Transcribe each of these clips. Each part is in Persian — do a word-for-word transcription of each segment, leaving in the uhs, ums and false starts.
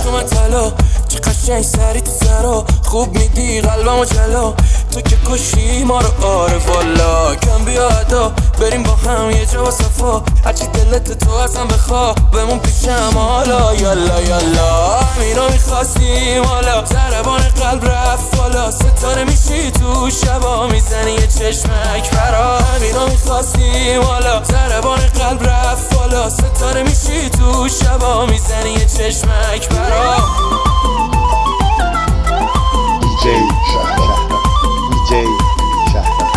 چشم طلا چه قشنگ سری تو سرا خوب میدی قلبمو جلا تو که کشی ما رو آره والا کم بیا ادا بریم با هم یه جا و صفا هرچی دلت تو ازم بخوا بمون پیشم حالا یالا یالا همینو میخواستیم حالا ضربان قلب رفت بالا ستاره میشی تو شبا میزنی یه چشمک برا همینو میخواستیم حالا ضربان قلب رفت بالا ستاره میشی تو شبا میزنی یه چشمک برا دی جی شهرام دی جی شهرام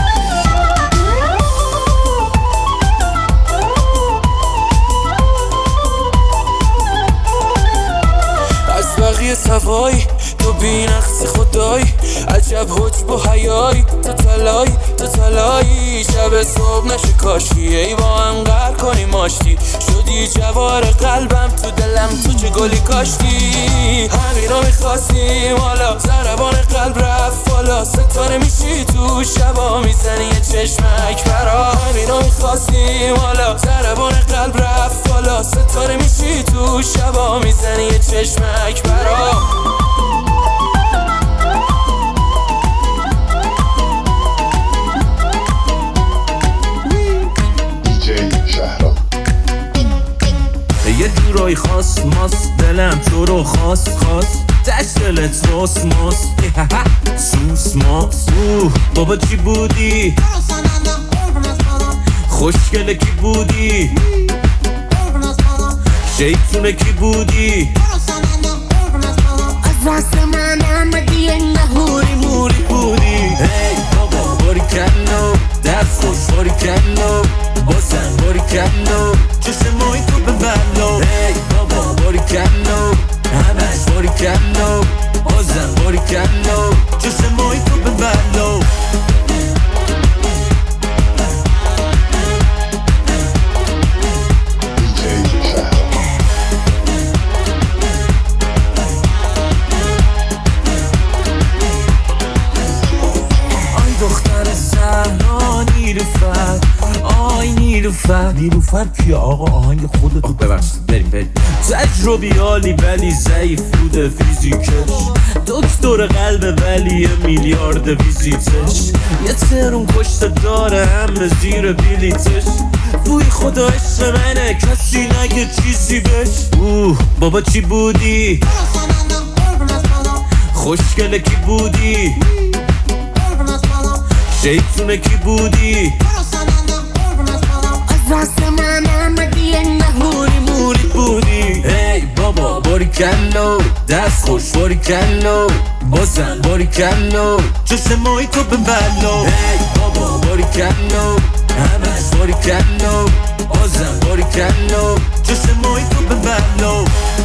از بقیه سوایی تو بی نقص خدایی عجب حجب و حیایی تو تلایی تو تلایی شب صبح نشه کاشی ای با هم قهر کنیم آشتی شدی جوار قلبم تو دلم تو چه گلی کاشتی همینو میخواستیم حالا ضربان قلب رفت بالا ستاره میشی تو شبا میزنی یه چشمک برا همینو میخواستیم حالا ضربان قلب رفت بالا ستاره میشی تو شبا میزنی یه چشمک برا یه جورای خاص ماست دلم تو رو خواست خواست تش دلت راست ماست سوس ماست اوه بابا چی بودی؟ خوشگله کی بودی؟ شیطونه کی بودی؟ از راست من آمدی نهوری موری بودی هی بابا باری کلو دست خوش باری کلو بازم باری کلو چشمای تو به بلو هی بابا باری کلو همش باری کلو بازم باری کلو چشمای تو به بلو نیلوفر آی نیلوفر نیلوفر کیه آقا آهنگ خودتو ببخشید بریم بریم تجربیالی ولی ضعیف بوده فیزیکش دکتر قلب ولی یه میلیارد ویزیتش یه ترون کشت داره همه زیر بلیتش بوی خدا عشق منه کسی نگه چیزی بش اوه بابا چی بودی؟ خوشگله کی بودی؟ شیطونه کی بودی؟ از راست من آمدی نهوری موری بودی هی بابا باری کلو دست خوش باری کلو بازم باری کلو چشمای تو به بلو هی بابا باری کلو همش باری کلو بازم باری کلو چشمای تو به بلو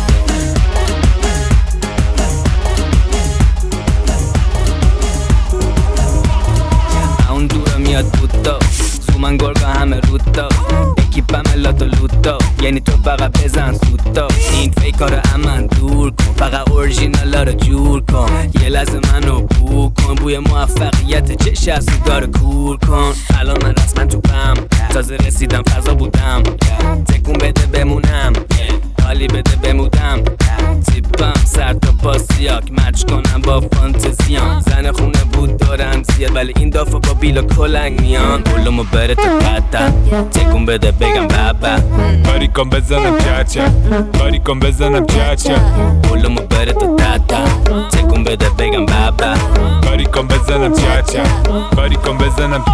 اون دورا میاد بودا سومن گرگا همه رودا اکیپم لاتو لوتا یعنی تو فقط بزن سوتا این فیکارو امن دور کن فقط اورژینالا رو جور کن یه لحظه منو بو کن بوی موفقیت چه شخصی داره کور کن الان من رسما تو پم تازه رسیدم فضا بودم تکون بده بمونم حالی بده بمودم تیپم سر تا پاسیاک مچ کنم با فانتزیان زن خونه بود دارم زیاد ولی این دافا با بیلا کلنگ میان بولمو بره تا قطن تکون بده بگم بابا باری کن بزنم چاچا باری کن بزنم چاچا بولمو بره تا قطن تکون بده بگم بابا باری کن بزنم چاچا باری کن بزنم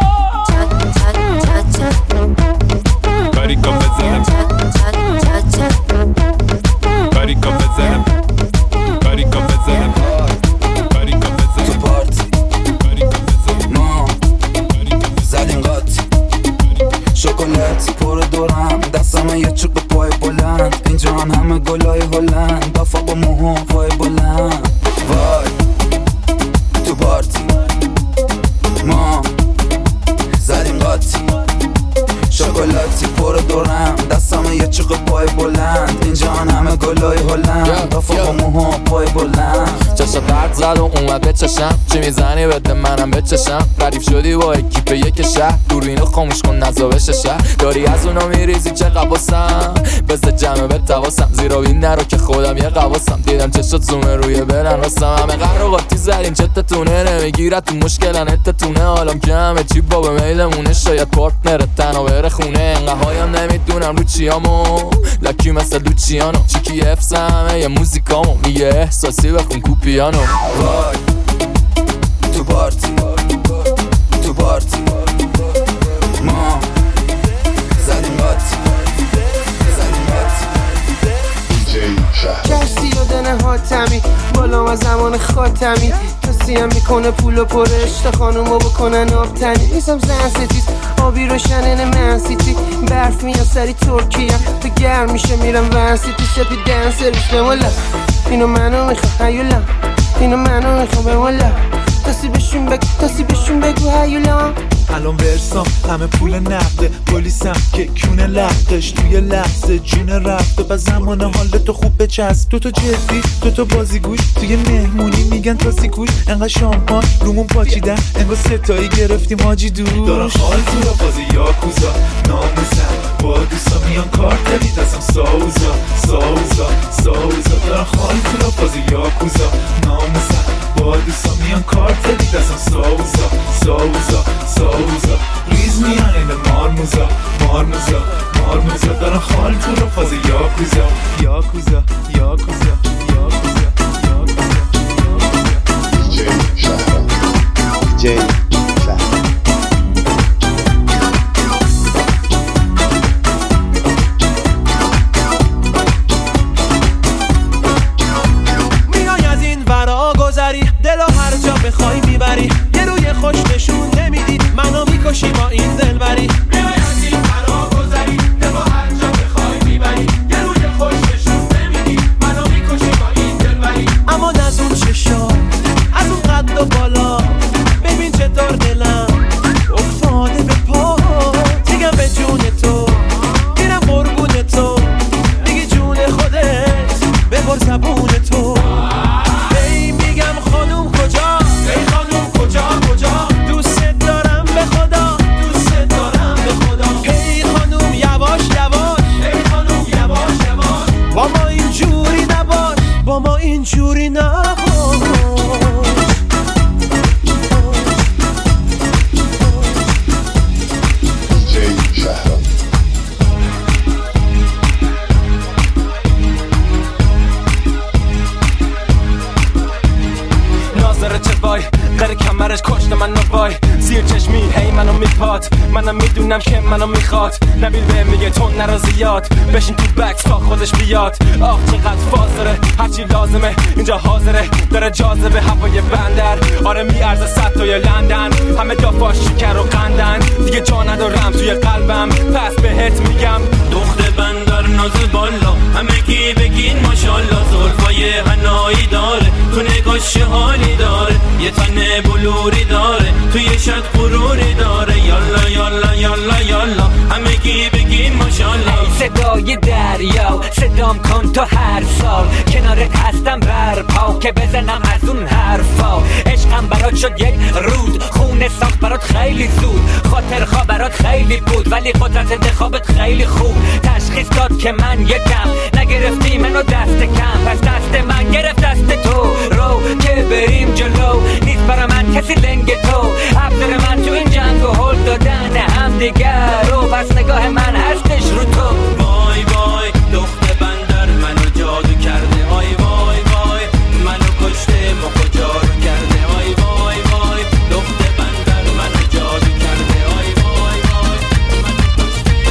باری کن بزنم باری کن بزنم باری کن بزنم باری کن بزنم تو پارتی ما زدیم قاطی شکلات پر دورم دستم یه چوب پای بلند اینجا همه گلای هلند دافا با موها پای بلند وای تو پارتی ما زدیم قاطی شکلاتی پر دورم دستم یه چوب پای بلند اینجا همه گلای هلند دافا با موها پای بلند چشا درد زد و اومد به چشم چی میزنی بده منم به چشم ردیف شدی با اکیپ یک شهر دوربینو خاموش کن نزاوش شهر داری از اونا میریزی چه قباسم بزد جمعه به تواسم زیرا این نرو که خودم یه قواسم دیدم چه شد زومه روی برن راستم همه قهر و قاطی زدیم چتتونه نمیگیرد تو مشکلن اتتونه حالم که همه چی با به میلمونه شاید پارتنر تنها بره خونه انقه هایم نمیدونم رو چیامو لکی مثل لوچیانو چیکی افز همه یه موزیکامو میگه احساسی بخون کو پیانو وای تو پارتی تو پارتی ما زدیم باتی زدیم باتی دیجی شهرام کشتی و دنه حاتمی بالا و زمان خاتمی توصیم میکنه پول و پرش تا خانومو بکنن آبتنی نیستم زن ستیز آبی روشنن منسیتی برف میان سری ترکیه تو گرم میشه میرم ونسیتی سپی دنسرش به مولا اینو منو میخوام هیولا اینو منو میخوام به مولا تاسی بشون بگو تاسی بشون بگو هیولا الان ورسام همه پول نقده پلیسم که کونه لختش توی لحظه جون رفته و زمان حالتو خوب بچسب تو تو جدی تو تو بازیگوش توی مهمونی میگن تاسی کوش انقدر شامپان رومون پاچیدن انگار ستایی گرفتیم حاجی دوش دارن خال تو را بازی یاکوزا ناموزن با دوستا میان کارتلی دستم ساوزا ساوزا ساوزا دارن خال تو را بازی یاکوزا ناموزن با دوستا میان کارتلی دستم ساوزا ساوزا ساوزا ریز میان این مارموزا مارموزا مارموزا دارن خال تو را فاز یاکوزا یاکوزا یاکوزا یاکوزا یاکوزا دیجی شهرام دیجی شهرام میای از این ورا گذری دلو هر جا بخوای میبری یه روی خوش نشون نمیدی منو میکشی با این دلبری میای از این ورا گذری دلو هر جا بخوای میبری یه روی خوش نشون نمیدی منو میکشی با این دلبری اما از اون چشا از اون قد و بالا ببین چطور دلم افتاده به پا دیگم به جون تو میرم قربون تو دیگه جون خودت ببر زبون تو ای میگم خانوم کجا ای خانوم کجا کجا دوست دارم به خدا دوست دارم به خدا ای خانوم یواش یواش ای خانوم یواش یواش با ما اینجوری نباش با ما اینجوری نباش دیجی شهرام ناظر چه وای قره کمرش کشت من نوای زیر چشمی هی منو میپاد منم میدونم که منو میخواد نبیل به میگه تو نرو زیاد بشین تو بکس تا خودش بیاد آخ چقدر فاز داره هرچی لازمه اینجا حاضره داره جاذبه هوای بندر آره میارزه صد تا لندن همه دافاش شکر و قندن دیگه جا ندارم توی قلبم پس بهت میگم دخت بندر نازل بالا همه کی بگین ماشالله زلفای حنایی داره تو نگاش حالی داره یه تن بلوری داره توی شد غروری داره یالا یالا یالا یالا همه کی بگین ماشالله صدای دریا صدام کن تو هر سال کنارت هستم برپا که بزنم از اون حرفا عشقم برات شد یک رود خونه ساخت برات خیلی زود خاطر خواه برات خیلی بود ولی قدرت انتخابت خیلی خوب تشخیص داد که من یکم نگرفتی منو دست کم پس دست من گرفت دست تو رو که بریم جلو نیست برا من کسی لنگ تو افسر من تو این جنگ و هل دادن هم دیگر رو پس نگاه من هستش رو تو وای وای دخت بندر منو جادو کرده وای وای وای منو کشته مخو جارو کرده وای وای وای دخت بندر منو جادو کرده وای وای وای منو کشته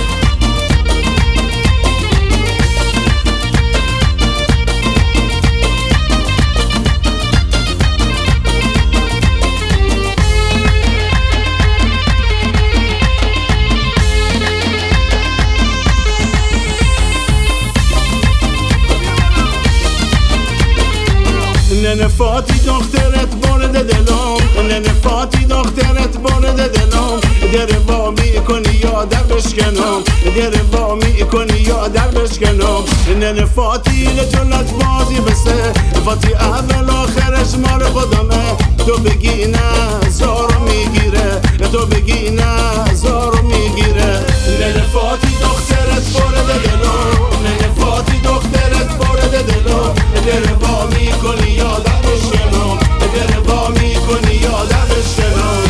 ننه فاتی دخترت وارد دلم ننه فاتی دخترت وارد دلم در وا میکنی یا در بشکنم در وا میکنی یا در بشکنم نن فاتی لجلت بازی بسه فاتی اول آخرش مال خودمه تو بگی نه زارو میگیره تو بگی نه زارو میگیره نن فاتی دخترت بارد دلم نن فاتی دخترت بارد دلم در وا میکنی یا در بشکنم در وا میکنی یا در بشکنم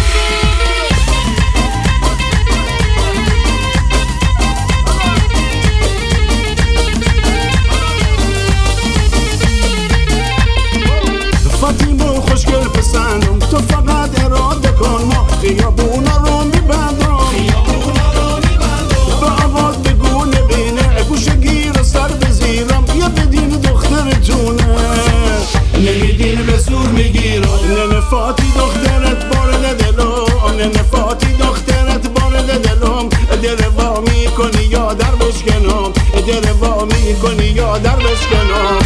فاطیمو خوشگل پسندم تو فقط اراده کن ما خیابونا رو میبندم به آواز بگو نبینه گوشه گیر سر بزیرم یا بدین دخترتونه نمیدین به زور میگیرم نن فاتی دخترت بارد دلم نن فاتی دخترت بارد دلم در وا میکنی یا در بشکنم در وا میکنی یا در بشکنم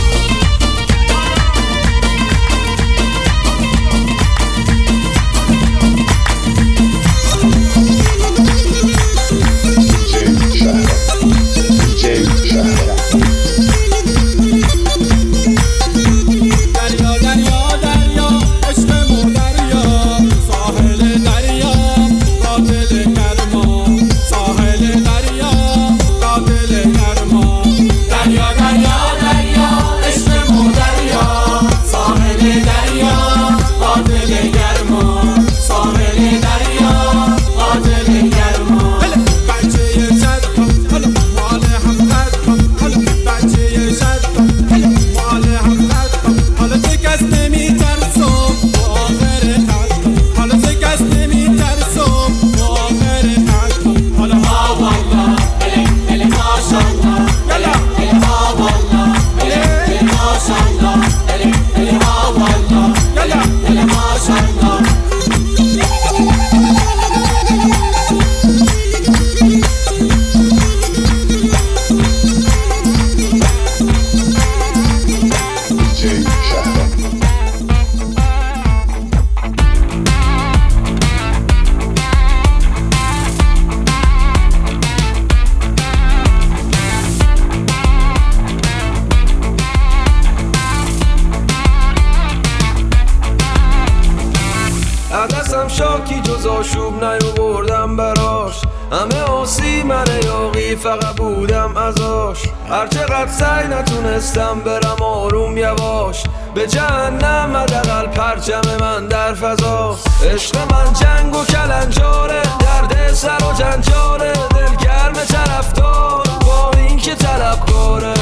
عدسم شاکی جز آشوب نیاوردم براش همه آسی من یاقی فقط بودم ازاش هرچقدر سعی نتونستم برم آروم یواش به جهنم حداقل پرچم من در فضاست عشق من جنگ و کلنجاره درد سر و جنجاره دلگرم طرفدار با این که طلبکاره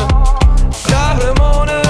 قهرمانه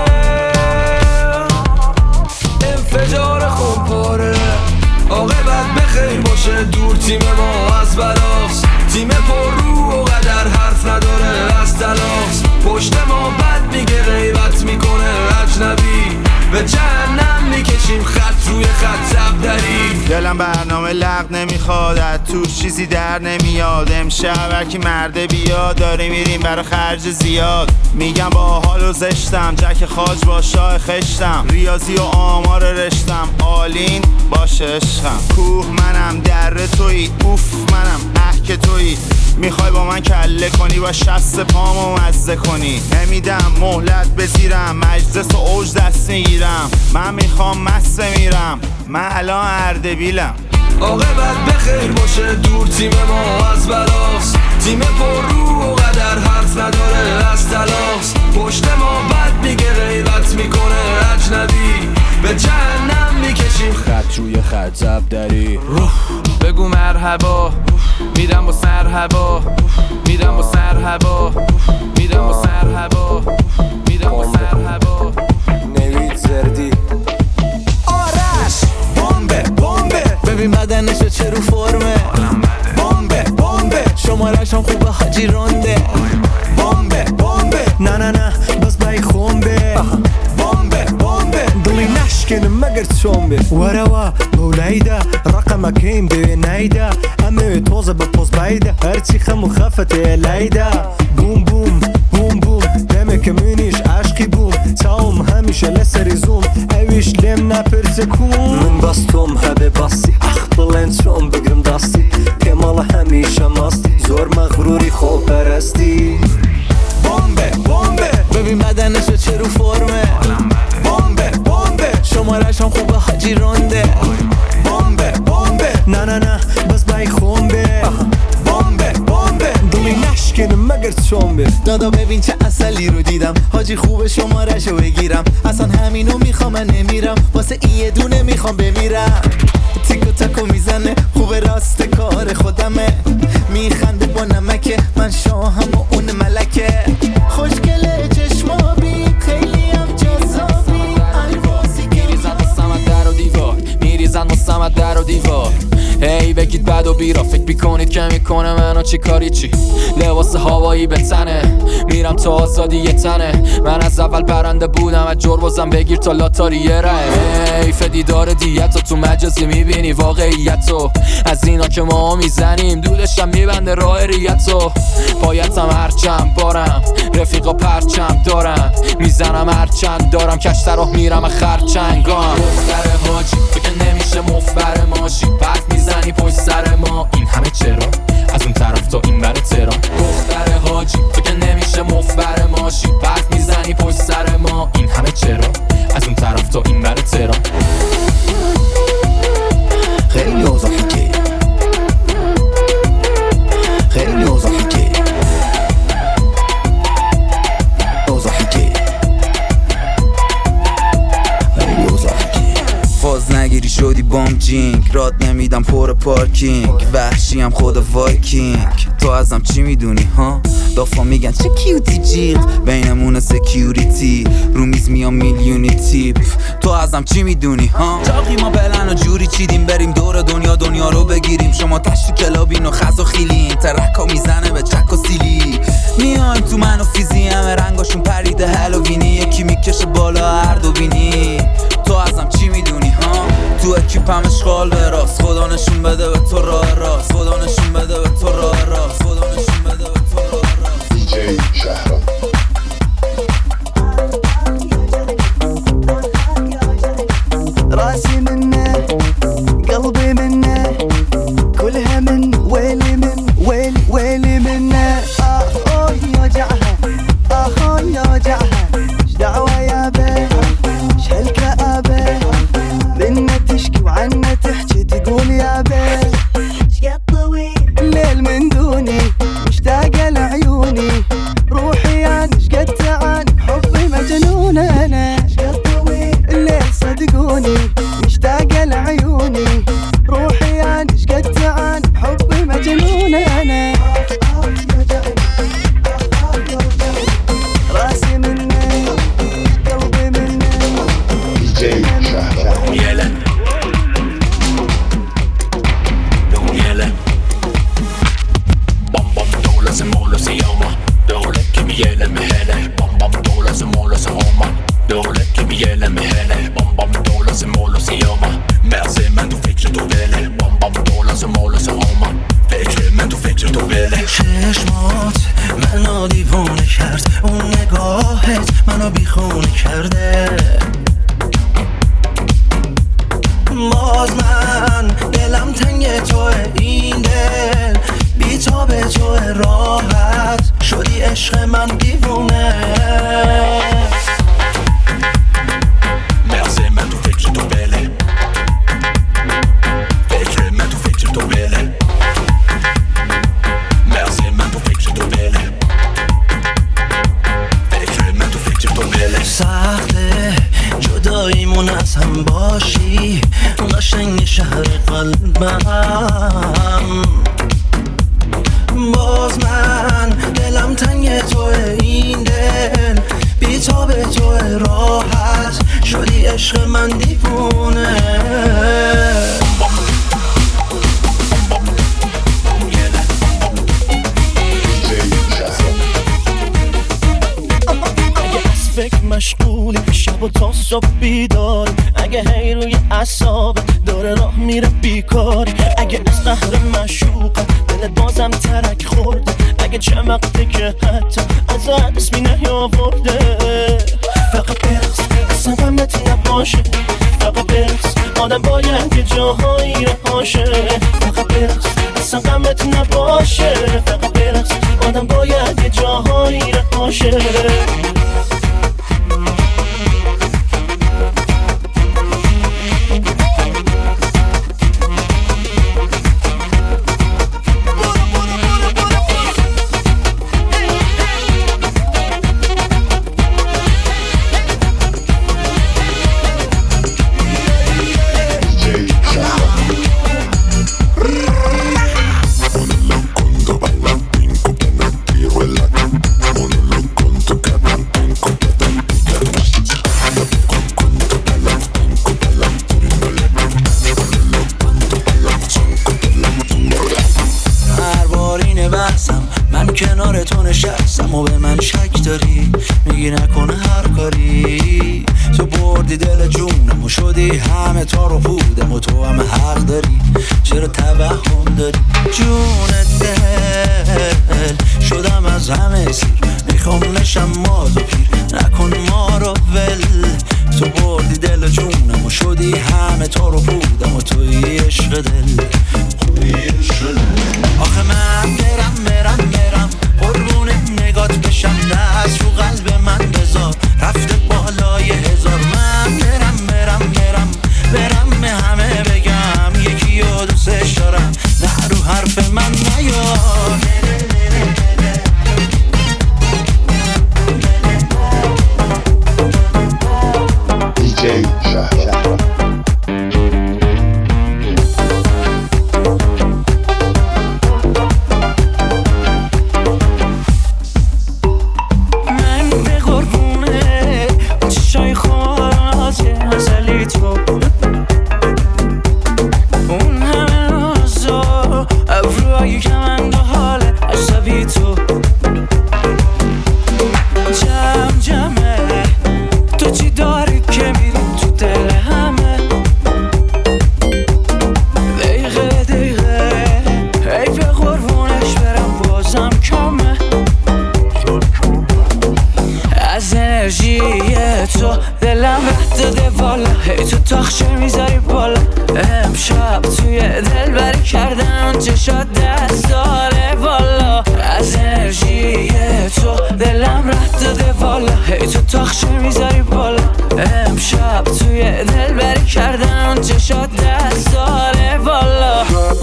انفجار خونپاره عاقبت بخیر باشه دور تیم ما از بلاست تیم پر رو و قدر حرف نداره از تلاست پشت ما بد میگه غیبت میکنه اجنبی به جهنم میکشیم خط روی خط زبدری دلم برنامه لغ نمیخواد از توش چیزی در نمیاد امشب هرکی مرده بیاد داری میریم برای خرج زیاد میگم با حال و زشتم جک خاج با شاه خشتم ریاضی و آمار رشتم آلین باشه عشقم کوه منم در تویی اوف منم اه که تویی میخوای با من کله کنی و شست پامو مزه کنی نمیدم مهلت بزیرم مجلس و اوج دست میگیرم من میخوام مست میرم من الان اردبیلم عاقبت بخیر باشه دور تیم ما از بلاست تیم پر رو و قدر حرف نداره از تلاست پشت ما بد میگه غیبت میکنه اجنبی به جهنم میکشیم خط روی خط زبدری بگو مرحبا میرم با سر هوا میرم با سر هوا میرم با سر هوا میرم با سر هوا نوید زردی آرش بمبه بمبه ببین بدنشو چه رو فرمه بمبه بمبه شمارش هم خوبه حاجی رونده بمبه بمبه نه نه نه بس بای خونبه بمبه بمبه دلی نشکنه مگر چومبه وروا بولیده رقمك این به نیده همه توزه به پوز بایده هرچی خمو خفته لیده بوم بوم بوم بوم دمه که منیش عشقی بوم تاوم همیش Düşele serizum ev işlemne persekun Min bastom hebe basi Akhbalen çom bigrim dasti Kemala همیشه مستی زور مغروری خوب پرستی بمبه بمبه ببین بدنشو چه رو فرمه بمبه بمبه شمارش هم خوبه حاجی رونده بمبه بمبه نه نه نه بس بای خونبه بمبه بمبه دلی نشکنه مگر چونبه دادا ببین چه اصلی رو دیدم حاجی خوبه شمارشو بگیرم اصلا همینو میخوام من نمیرم واسه این یه دونه میخوام بمیرم تیکو تاکو میزنه خوبه راست کار خودمه میخنده با نمکه من شاهم و اون ملکه خوشگله چشمابی خیلی هم جذابی الواسی که میریزن مستمت در و دیوار میریزن مستمت در و دیوار هی بگید بد و بیرا فکر بیکنید که میکنه منو چی کاری چی لباس هوایی به تنه میرم تا آزادی یه تنه من از اول برنده بودم از جربازم بگیر تا لاتاری یه ره حیف دیدار دیت تو مجازی میبینی واقعیتو از اینا که ما میزنیم دودشم میبنده راه ریتو پایتم هرچند بارم رفیقا پرچم دارم میزنم هرچند دارم کشتر راه میرم خرچنگام دختر حاجی تو که نمیشه مفبر ماشی بعد میزنی پشت سر ما این همه چرا از اون طرف تا این بر تهران دختر حاجی تو که نمیشه مفبر ماشی بعد میزنی پشت سر ما این همه چرا از اون طرف تا این بر تهران خیلی اوضاع حکیه خیلی اوضاع حکیه اوضاع حکیه خیلی اوضاع حکیه فاز نگیری شدی بام جینک راد نمیدم پر پارکینگ وحشی هم خود وایکینگ تو ازم چی میدونی ها دافا میگن چه کیوتی جیغ بینمون سکیوریتی رو میز میام میلیونی تیپ تو ازم چی میدونی ها جاقی ما بلن و جوری چیدیم بریم دور دنیا دنیا رو بگیریم شما تشتی کلابین و خز و خیلین ترک ها میزنه به چک و سیلی میایم تو من و فیزی همه رنگاشون پریده هلووینی یکی میکشه بالا هر دو بینی تو ازم چی میدونی ها تو اکیپم اشغال به راست خدا نشون بده به تو راه راست خدا نشون بده به تو راه راست خدا نشون بده به تو راه راست دیجی شهرام راسي منه قلبي منه كلها من ويلي من ويلي ويلي منه آه يوجعها آه يوجعها ايش دعوة يا بيه ايش هالكآبة منه تشكي وعنه تحكي تقول يا بيه شقد طويل ليل من دوني مشتاقة لعيوني روحي يعني شقد تعاني حبي مجنون انا شقد طويل الليل صدقوني مشتاقة لعيوني روحي يعني شقد تعاني حبي مجنون انا راسي مني قلبي مني دیجی شهرام يلا لو يلا بام بام دولة سمولة سيومة دولة كميالة مهالة بام بام دولة سمولة سهومة دولة كميالة مهالة بام بام دولة سمولة سيومة مرزي من تو فکر تو بله بام بام دولة سمولة سهومة فکر من تو فکر تو بله چشمات منو دیوونه کرد اون نگاهت منو بیخونه کرده باز من دلم تنگ توه این دل بی تا به توه راحت شدی عشق من دیوونه مرزی من تو فکر تو بله فکر من تو فکر تو بله مرزی من تو فکر تو بله فکر من تو فکر تو بله سخته جداییمون از هم باشی قشنگ شهر قلبم باز من دلم تنگ توه این دل بی تا به توه راحت شدی عشق من دیوونه فکر مشغولی شب و تا صبح بیداری اگه هی روی اعصابت داره راه میره بیکاری اگه از قهر مشوقت دلت بازم ترک خورده اگه چند وقته که حتی ازت اسمی نیاورده فقط برقص اصلا غمت نباشه فقط برقص آدم باید یه جاهایی رهاشه فقط برقص اصلا غمت نباشه فقط برقص آدم باید یه جاهایی رهاشه کنار تو نشستم و به من شک داری میگی نکنه هر کاری تو بردی دل جونم و شدی همه تا رو بودم و تو همه حق داری چرا توهم داری جونت دل شدم از همه سیر میخوام نشم ماز و پیر نکن ما رو ول تو بردی دل جونم و شدی همه تا رو بودم و توی عشق دل آخه من برم برم برم قربون نگات بشم دست رو قلب من بذار رفته بالای هزار من برم برم برم برم به همه بگم یکی رو دوستش دارم نه رو حرف من نیار دیجی شهرام تو دلم رد داده والا هی تو تاخچه میذاری بالا امشب توی دل بری کردم چشات دست داره والا از انرژی تو دلم رد داده والا هی تو تاخچه میذاری بالا امشب توی دل بری کردم چشات دست داره والا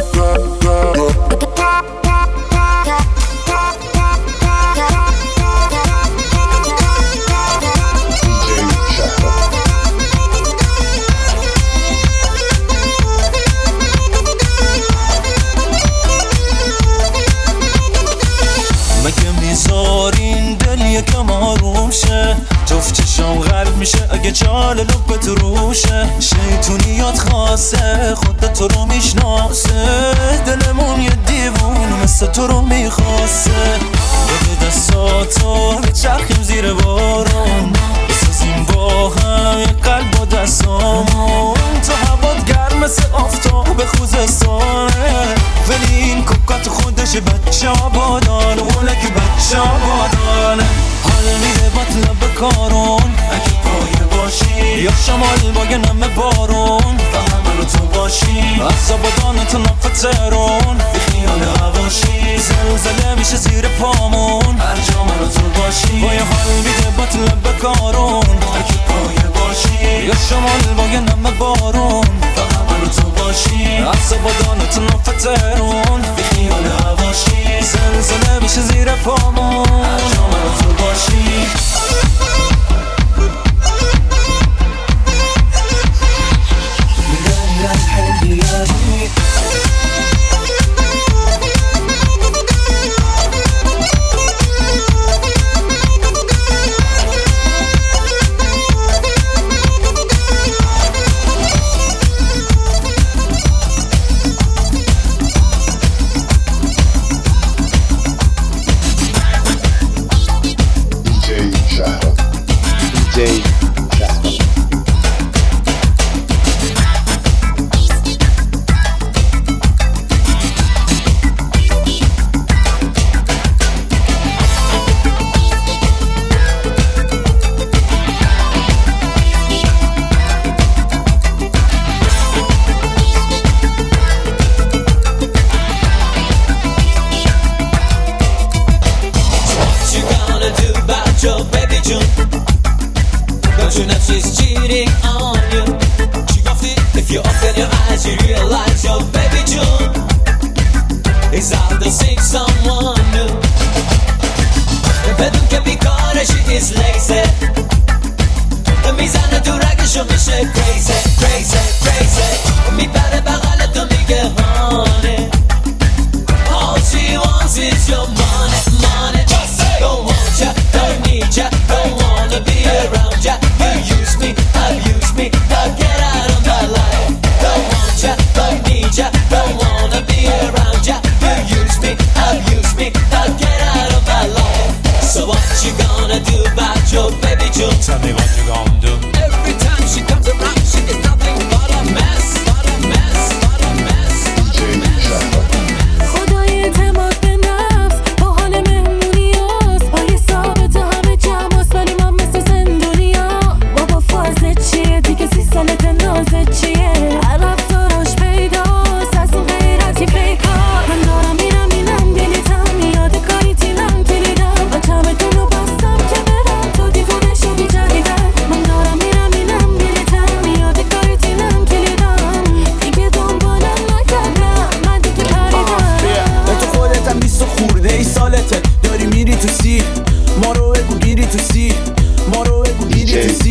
این دل یکم آروم شه جفت چشم غرب میشه اگه چال لبت روشه شیطونیات خاصه خودت تو رو میشناسه دلمون یه دیوون مثل تو رو میخواسته بده دستاتو بچرخیم زیر بارون بسازیم با هم یه قلب و دستامون تو هوات گرم مثل آفتاب خوزستانه ولی این کوکات خودش بچه آبادان اونه که بچه آبادانه حال میده باطلا به کارون اگه پایه باشی یا شمال با یه نمه بارون و همه رو تو باشی از آبادان تو نفت ترون بی خیال هواشی زلزله میشه زیر پامون هر جا من رو تو باشی با یه حال میده باطلا به کارون اگه پایه باشی یا شمال با یه نمه بارون و همه رو تو باشی از آبادان تو نفت ترون بی خیال هواشی زلزله میشه زیر پامون هر جا من رو تو باشی she is lazy میزنه تو رگشو میشه crazy crazy crazy میپره بغل تو میگه هانه all she wants is your money money don't want ya don't need ya don't wanna be around ya you use me abuse me now get out of my life don't want ya don't need ya don't wanna be around ya you use me abuse me now get out of my life so what you gonna do about your baby June tell me what you gonna do every time she comes around she is nothing but a mess but a mess but a mess but a mess خدای اعتماد به نفس با حال مهمونیاست پای ثابت همه جمعاست ولی من مثل زندونیا بابا فازت چیه دیگه سی سالت نازت چیه هر رفتاراش پیداست از اون غیرتی فیکار من دارم میرم اینم دلیتم میاد کاری تیلم کلیدم با چمدون رو بستم که برم تو دیوونه شدی جدیدم من دارم میرم اینم دلیتم میاد کاری تیلم کلیدم دیگه دنبالم نکردم من دیگه پریدم به تو خودتم بیست و خورده ای سالته داری میری تو سیر ما رو بگو گیری تو سیر ما رو بگو گیری تو سیر